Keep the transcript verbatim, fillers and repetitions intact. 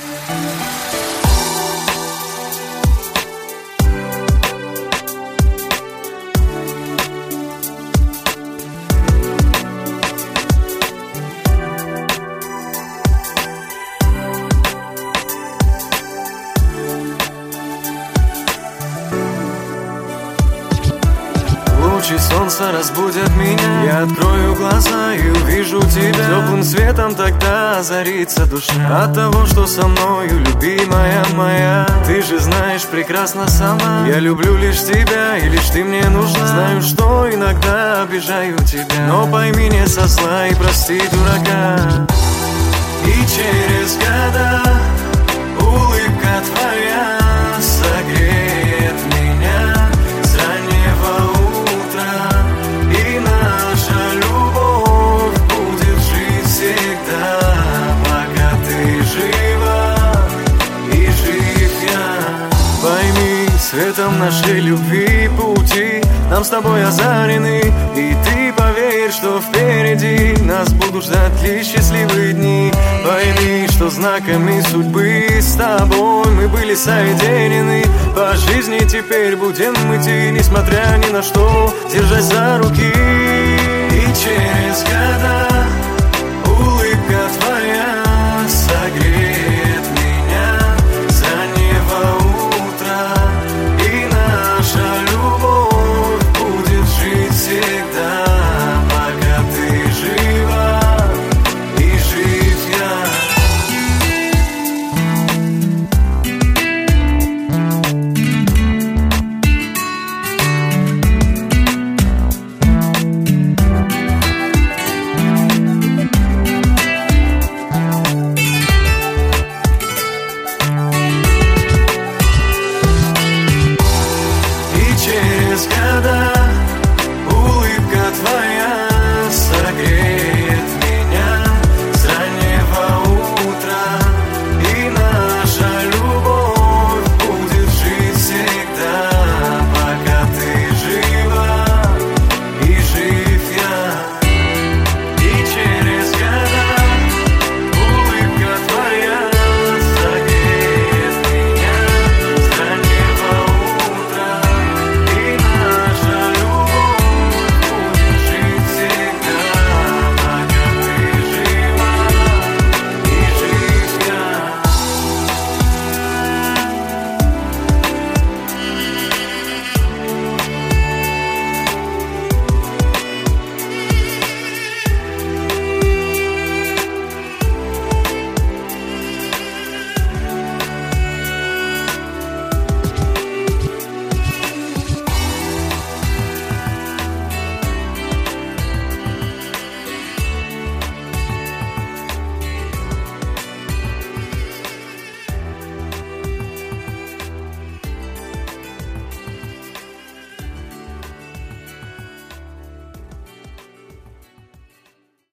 Лучи солнца разбудят меня. Я открою глаза и увижу тебя. Теплым светом тогда озарится душа от того, что со мною, любимая моя. Ты же знаешь прекрасно сама, я люблю лишь тебя, и лишь ты мне нужна. Знаю, что иногда обижаю тебя, но пойми не со зла и прости дурака. И через года улыбка твоя согреет меня с раннего утра, и наша любовь будет жить всегда, пока ты жива и жив я. Пойми, светом нашей любви пути нам с тобой озарены, и ты поверь, что впереди нас будут ждать лишь счастливые дни. Пойми, что знаками судьбы с тобой мы были соединены. По жизни теперь будем идти, несмотря ни на что, держась за руки. И через года